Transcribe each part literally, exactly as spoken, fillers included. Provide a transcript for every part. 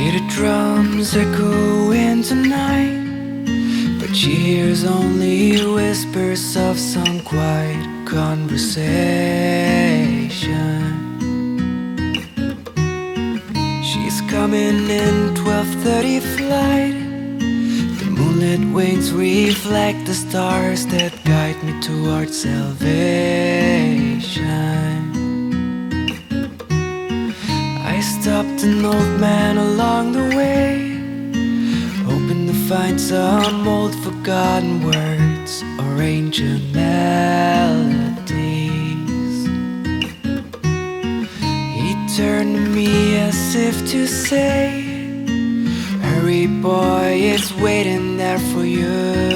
Hear the drums echoing tonight, but she hears only whispers of some quiet conversation. She's coming in twelve thirty flight. The moonlit wings reflect the stars that guide me towards salvation. I stopped an old man along the way, hoping to find some old forgotten words or ancient melodies. He turned to me as if to say, hurry boy, it's waiting there for you.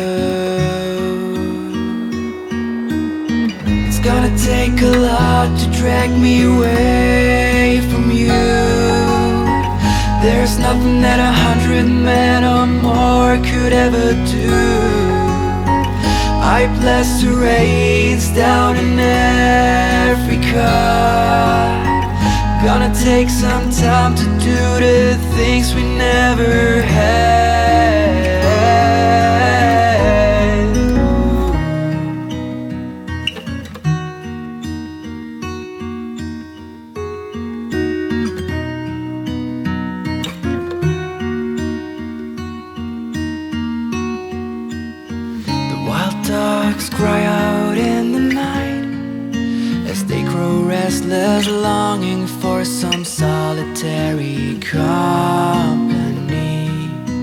It's gonna take a lot to drag me away from you. There's nothing that a hundred men or more could ever do. I bless the rains down in Africa. Gonna take some time to do the things we never had. The wild dogs cry out in the night as they grow restless, longing for some solitary company.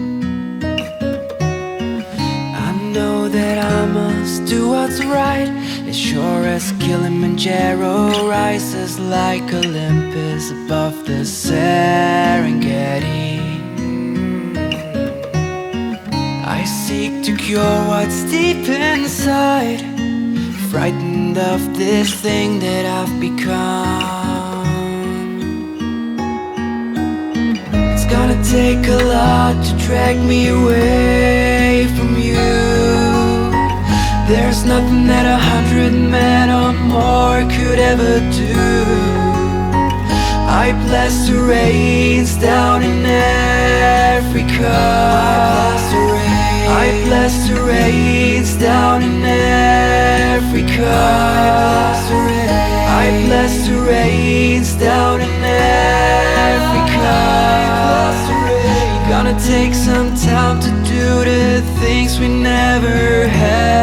I know that I must do what's right, as sure as Kilimanjaro rises like Olympus above the Serengeti. I seek to cure what's deep inside, frightened of this thing that I've become. It's gonna take a lot to drag me away from you. There's nothing that a hundred men or more could ever do. I bless the rains down in Africa. I bless the rains down in Africa. I bless the rains down in Africa. Gonna take some time to do the things we never had.